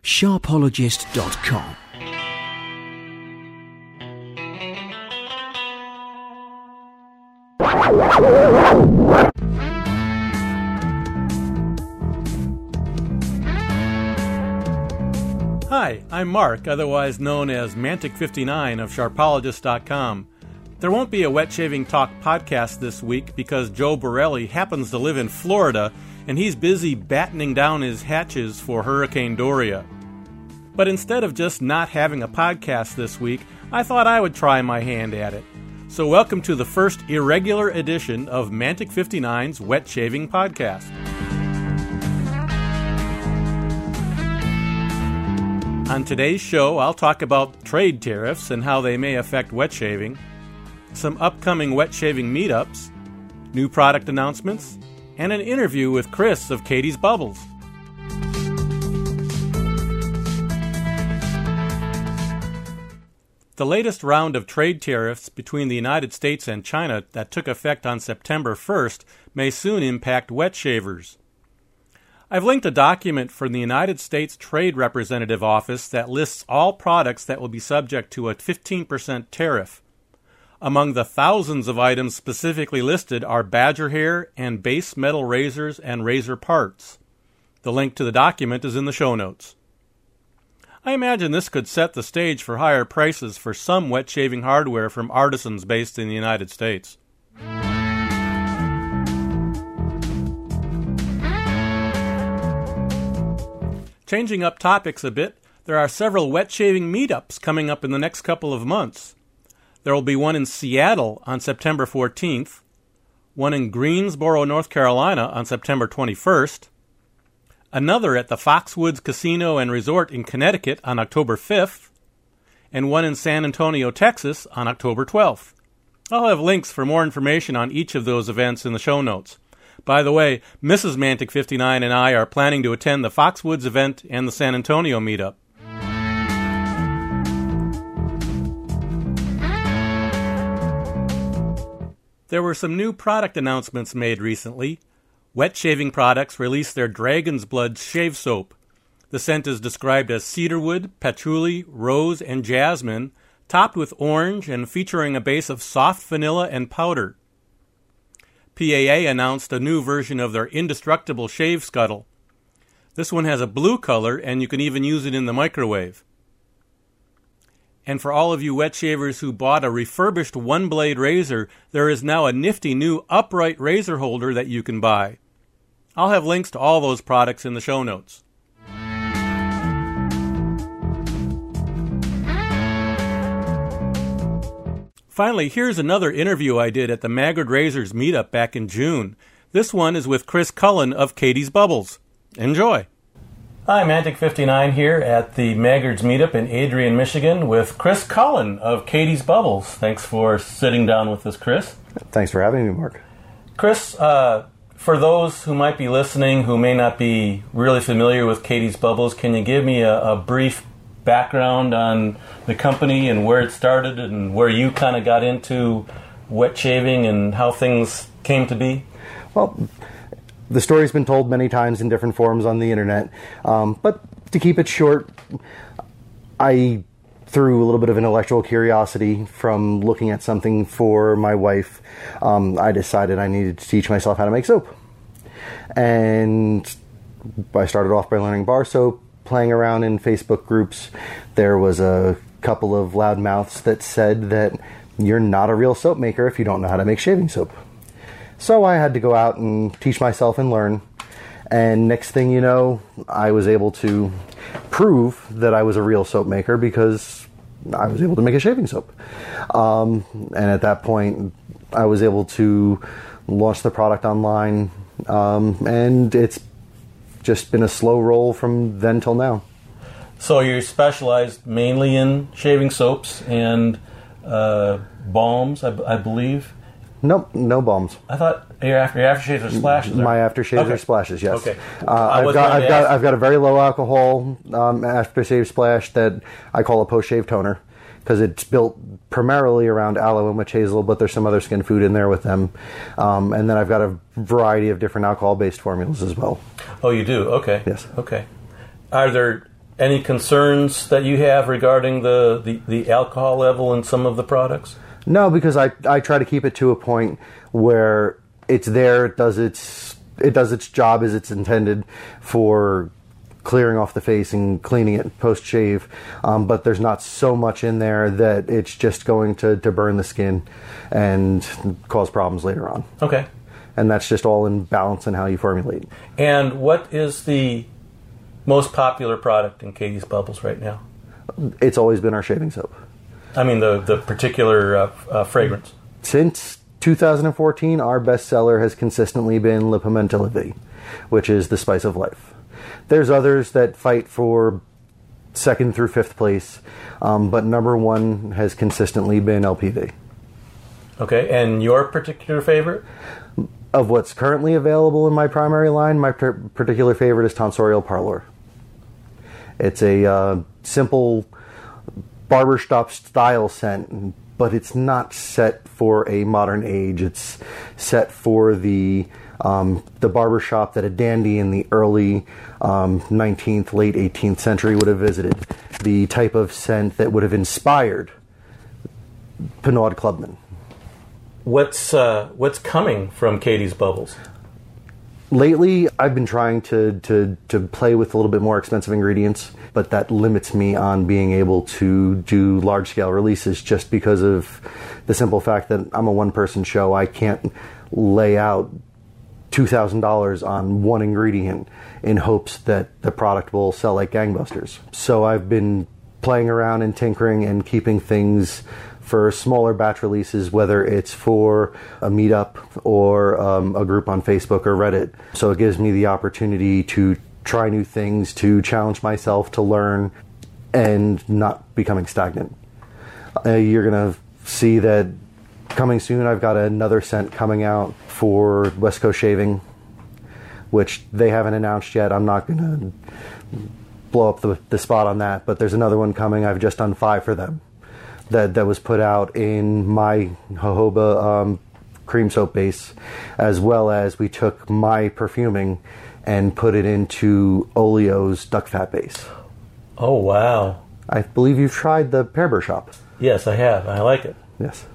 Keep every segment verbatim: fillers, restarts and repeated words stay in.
sharpologist dot com. Hi, I'm Mark, otherwise known as Mantic fifty-nine of sharpologist dot com. There won't be a Wet Shaving Talk podcast this week because Joe Borelli happens to live in Florida and he's busy battening down his hatches for Hurricane Doria. But instead of just not having a podcast this week, I thought I would try my hand at it. So welcome to the first irregular edition of Mantic fifty-nine's Wet Shaving Podcast. On today's show, I'll talk about trade tariffs and how they may affect wet shaving, some upcoming wet shaving meetups, new product announcements, and an interview with Chris of Katie's Bubbles. The latest round of trade tariffs between the United States and China that took effect on September first may soon impact wet shavers. I've linked a document from the United States Trade Representative Office that lists all products that will be subject to a fifteen percent tariff. Among the thousands of items specifically listed are badger hair and base metal razors and razor parts. The link to the document is in the show notes. I imagine this could set the stage for higher prices for some wet shaving hardware from artisans based in the United States. Changing up topics a bit, there are several wet shaving meetups coming up in the next couple of months. There will be one in Seattle on September fourteenth, one in Greensboro, North Carolina on September twenty-first, another at the Foxwoods Casino and Resort in Connecticut on October fifth, and one in San Antonio, Texas on October twelfth. I'll have links for more information on each of those events in the show notes. By the way, Missus Mantic fifty-nine and I are planning to attend the Foxwoods event and the San Antonio meetup. There were some new product announcements made recently. Wet Shaving Products released their Dragon's Blood Shave Soap. The scent is described as cedarwood, patchouli, rose, and jasmine, topped with orange and featuring a base of soft vanilla and powder. P A A announced a new version of their Indestructible Shave Scuttle. This one has a blue color, and you can even use it in the microwave. And for all of you wet shavers who bought a refurbished one-blade razor, there is now a nifty new upright razor holder that you can buy. I'll have links to all those products in the show notes. Finally, here's another interview I did at the Maggard Razors meetup back in June. This one is with Chris Cullen of Katie's Bubbles. Enjoy! Hi, Mantic fifty-nine here at the Maggard's meetup in Adrian, Michigan with Chris Cullen of Katie's Bubbles. Thanks for sitting down with us, Chris. Thanks for having me, Mark. Chris, uh, for those who might be listening who may not be really familiar with Katie's Bubbles, can you give me a, a brief background on the company and where it started and where you kind of got into wet shaving and how things came to be? Well, the story's been told many times in different forms on the internet, um, but to keep it short, I, through a little bit of intellectual curiosity from looking at something for my wife, um, I decided I needed to teach myself how to make soap. And I started off by learning bar soap, playing around in Facebook groups. There was a couple of loudmouths that said that you're not a real soap maker if you don't know how to make shaving soap. So I had to go out and teach myself and learn. And next thing you know, I was able to prove that I was a real soap maker because I was able to make a shaving soap. Um, and at that point, I was able to launch the product online. Um, and it's just been a slow roll from then till now. So you're specialized mainly in shaving soaps and uh, balms, I, b- I believe? Nope, no balms. I thought your after your aftershaves are splashes. My aftershaves okay. are splashes. Yes. Okay. Uh, I've got I've got I've got a very low alcohol um, aftershave splash that I call a post shave toner because it's built primarily around aloe and witch hazel, but there's some other skin food in there with them. Um, and then I've got a variety of different alcohol based formulas as well. Oh, you do? Okay. Yes. Okay. Are there Any concerns that you have regarding the, the, the alcohol level in some of the products? No, because I, I try to keep it to a point where it's there, it does its it does its job as it's intended for clearing off the face and cleaning it post-shave, um, but there's not so much in there that it's just going to, to burn the skin and cause problems later on. Okay. And that's just all in balance in how you formulate. And what is the most popular product in Katie's Bubbles right now? It's always been our shaving soap. I mean, the, the particular uh, uh, fragrance. Since two thousand fourteen, our bestseller has consistently been Le Pimenta La Vie, which is the spice of life. There's others that fight for second through fifth place, um, but number one has consistently been L P V. Okay, and your particular favorite? Of what's currently available in my primary line, my per- particular favorite is Tonsorial Parlor. It's a uh, simple barbershop style scent, but it's not set for a modern age. It's set for the um, the barbershop that a dandy in the early um, nineteenth, late eighteenth century would have visited. The type of scent that would have inspired Pinard Clubman. What's uh, what's coming from Katie's Bubbles? Lately, I've been trying to, to, to play with a little bit more expensive ingredients, but that limits me on being able to do large-scale releases just because of the simple fact that I'm a one-person show. I can't lay out two thousand dollars on one ingredient in hopes that the product will sell like gangbusters. So I've been playing around and tinkering and keeping things for smaller batch releases, whether it's for a meetup or um, a group on Facebook or Reddit. So it gives me the opportunity to try new things, to challenge myself, to learn, and not becoming stagnant. Uh, you're going to see that coming soon, I've got another scent coming out for West Coast Shaving, which they haven't announced yet. I'm not going to blow up the, the spot on that, but there's another one coming. I've just done five for them. That, that was put out in my jojoba um, cream soap base, as well as we took my perfuming and put it into Oleo's duck fat base. Oh, wow. I believe you've tried the Pear Bear Shop. Yes, I have. I like it. Yes.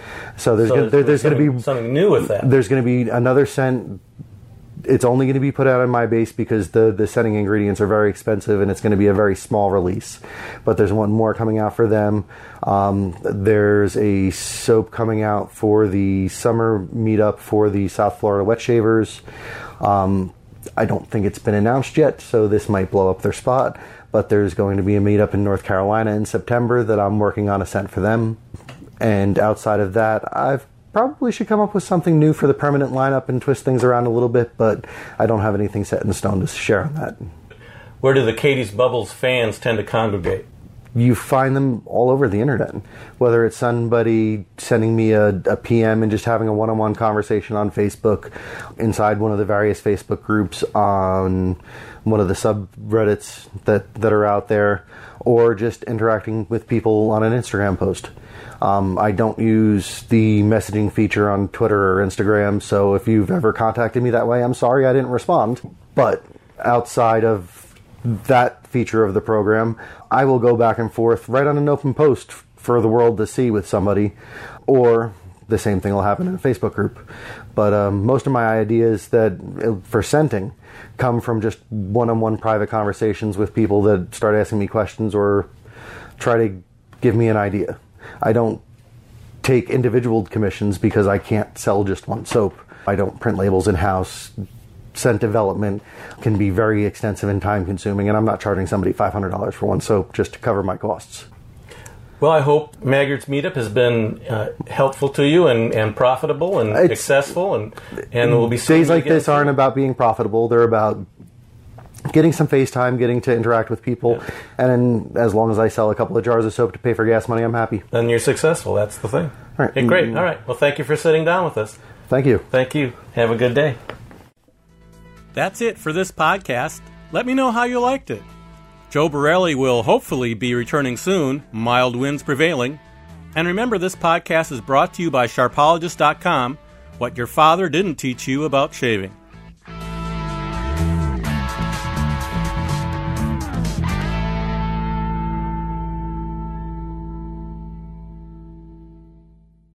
So there's so gonna, there, there's going to be something new with that. There's going to be another scent. It's only going to be put out in my base because the, the scenting ingredients are very expensive and it's going to be a very small release. But there's one more coming out for them. Um, there's a soap coming out for the summer meetup for the South Florida Wet Shavers. Um, I don't think it's been announced yet, so this might blow up their spot. But there's going to be a meetup in North Carolina in September that I'm working on a scent for them. And outside of that, I've probably should come up with something new for the permanent lineup and twist things around a little bit, but I don't have anything set in stone to share on that. Where do the Katie's Bubbles fans tend to congregate? You find them all over the internet. Whether it's somebody sending me a, a P M and just having a one-on-one conversation on Facebook, inside one of the various Facebook groups, on one of the subreddits that, that are out there, or just interacting with people on an Instagram post. Um, I don't use the messaging feature on Twitter or Instagram, so if you've ever contacted me that way, I'm sorry I didn't respond. But outside of that feature of the program, I will go back and forth right on an open post for the world to see with somebody, or the same thing will happen in a Facebook group. But um, most of my ideas that for scenting come from just one-on-one private conversations with people that start asking me questions or try to give me an idea. I don't take individual commissions because I can't sell just one soap. I don't print labels in-house. Scent development can be very extensive and time-consuming, and I'm not charging somebody five hundred dollars for one soap just to cover my costs. Well, I hope Maggard's Meetup has been uh, helpful to you and, and profitable and it's, successful, and and will be days like this aren't about being profitable. They're about getting some face time, getting to interact with people, yeah. And then as long as I sell a couple of jars of soap to pay for gas money, I'm happy. Then you're successful. That's the thing. All right. Okay, great. All right. Well, thank you for sitting down with us. Thank you. Thank you. Have a good day. That's it for this podcast. Let me know how you liked it. Joe Borelli will hopefully be returning soon, mild winds prevailing. And remember, this podcast is brought to you by Sharpologist dot com, what your father didn't teach you about shaving.